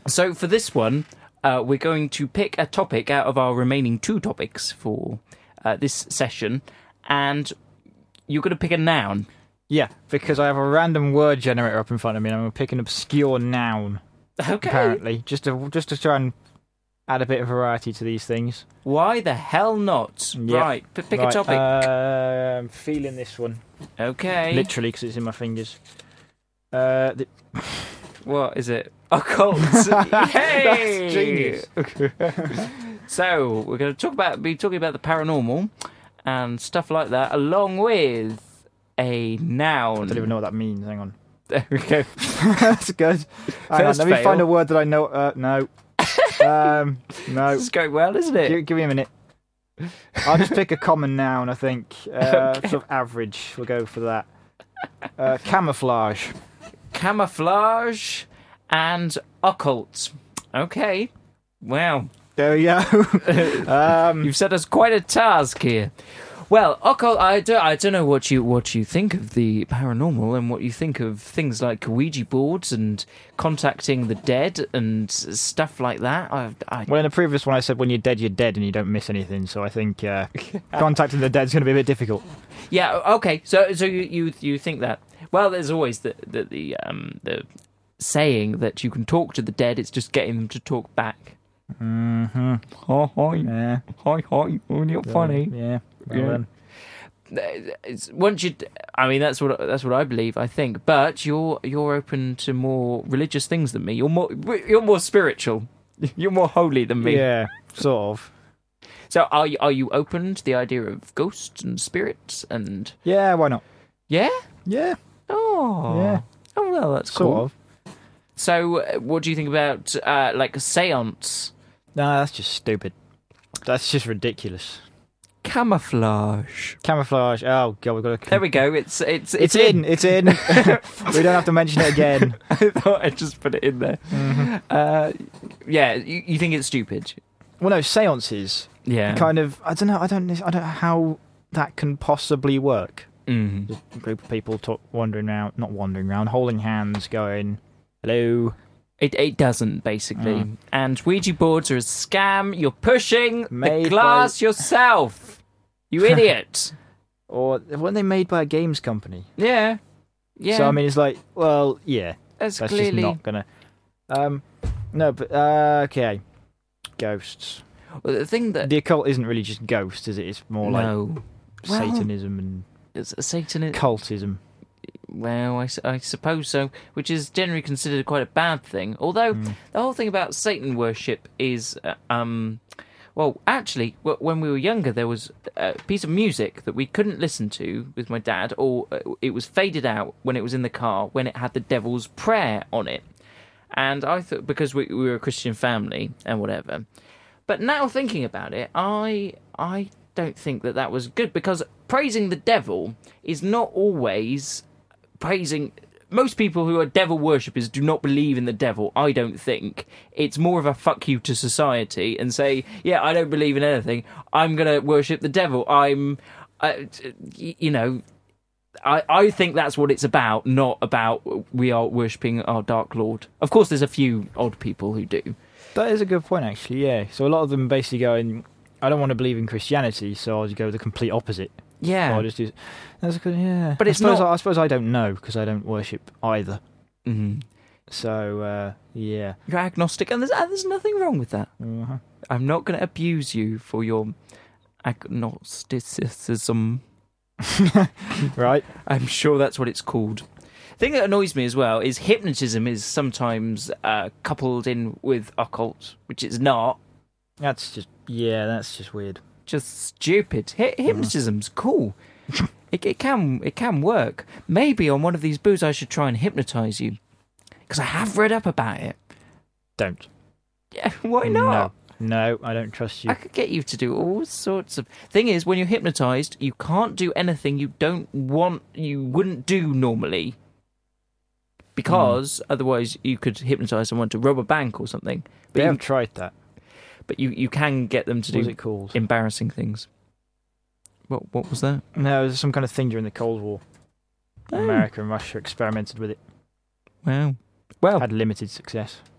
So for this one, we're going to pick a topic out of our remaining 2 topics for this session, and you're going to pick a noun. Yeah, because I have a random word generator up in front of me, and I'm going to pick an obscure noun. Okay. Apparently, just to try and add a bit of variety to these things. Why the hell not? Yep. Right, pick a topic. I'm feeling this one. Okay. Literally, because it's in my fingers. What is it? Occult. Hey! That's genius. So we're going to be talking about the paranormal and stuff like that, along with a noun. I don't even know what that means. Hang on. There we go. That's good. Hang on, let me find a word that I know. No. No. This is going well, isn't it? Give me a minute. I'll just pick a common noun, I think. Okay. Sort of average. We'll go for that. Camouflage. Camouflage and occult. Okay. Wow. There we go. You've set us quite a task here. Well, occult, I don't know what you think of the paranormal and what you think of things like Ouija boards and contacting the dead and stuff like that. Well, in the previous one I said when you're dead and you don't miss anything, so I think contacting the dead's going to be a bit difficult. Yeah, okay, so you think that. Well, there's always the saying that you can talk to the dead, it's just getting them to talk back. Mm-hmm. Hi. Yeah. Hi. Oh, you're funny. Yeah. Yeah. Once you, I mean, that's what I believe. I think, but you're open to more religious things than me. You're more spiritual. You're more holy than me. Yeah, sort of. So are you open to the idea of ghosts and spirits and? Yeah, why not? Yeah. Yeah. Oh. Yeah. Oh well, that's sort cool. of. So, what do you think about like a séance? No, that's just stupid. That's just ridiculous. Camouflage. Camouflage. Oh god, we've got to. There we go. It's in. It's in. We don't have to mention it again. I thought I'd just put it in there. Mm-hmm. Yeah, you think it's stupid? Well, no, séances. Yeah. Kind of. I don't know how that can possibly work. Mm. Just a group of people not wandering around, holding hands, going, "Hello." It doesn't, basically. And Ouija boards are a scam. You're pushing Made the glass yourself. You idiot. Or weren't they made by a games company? Yeah. So I mean, it's like, well, yeah, that's just clearly not gonna. No, but okay, ghosts. Well, the thing that The occult isn't really just ghosts, is it? It's more like Satanism and it's a Satanism. cultism. Well, I suppose so, which is generally considered quite a bad thing. Although the whole thing about Satan worship is, well, actually, when we were younger, there was a piece of music that we couldn't listen to with my dad, or it was faded out when it was in the car, when it had the Devil's Prayer on it. And I thought, because we were a Christian family and whatever. But now thinking about it, I don't think that was good, because praising the devil is not always praising. Most people who are devil worshippers do not believe in the devil, I don't think. It's more of a fuck you to society and say, yeah, I don't believe in anything, I'm going to worship the devil. I think that's what it's about, not about we are worshipping our Dark Lord. Of course, there's a few odd people who do. That is a good point, actually, yeah. So a lot of them basically going, I don't want to believe in Christianity, so I'll just go the complete opposite. Yeah. So I'll just do... That's good, yeah. But it's I suppose I don't know, because I don't worship either. Mm-hmm. So, yeah. You're agnostic, and there's nothing wrong with that. Uh-huh. I'm not going to abuse you for your agnosticism. Right. I'm sure that's what it's called. The thing that annoys me as well is hypnotism is sometimes coupled in with occult, which it's not. That's just weird. Just stupid. Hypnotism's cool. It can work. Maybe on one of these boos I should try and hypnotise you, because I have read up about it. Don't. Yeah, why not? No, I don't trust you. I could get you to do all sorts of... Thing is, when you're hypnotised, you can't do anything you wouldn't do normally. Because otherwise you could hypnotise someone to rob a bank or something. But they have tried that. But you can get them to do What's it called? Embarrassing things. What was that? No, it was some kind of thing during the Cold War. America and Russia experimented with it. Wow. Well, had limited success.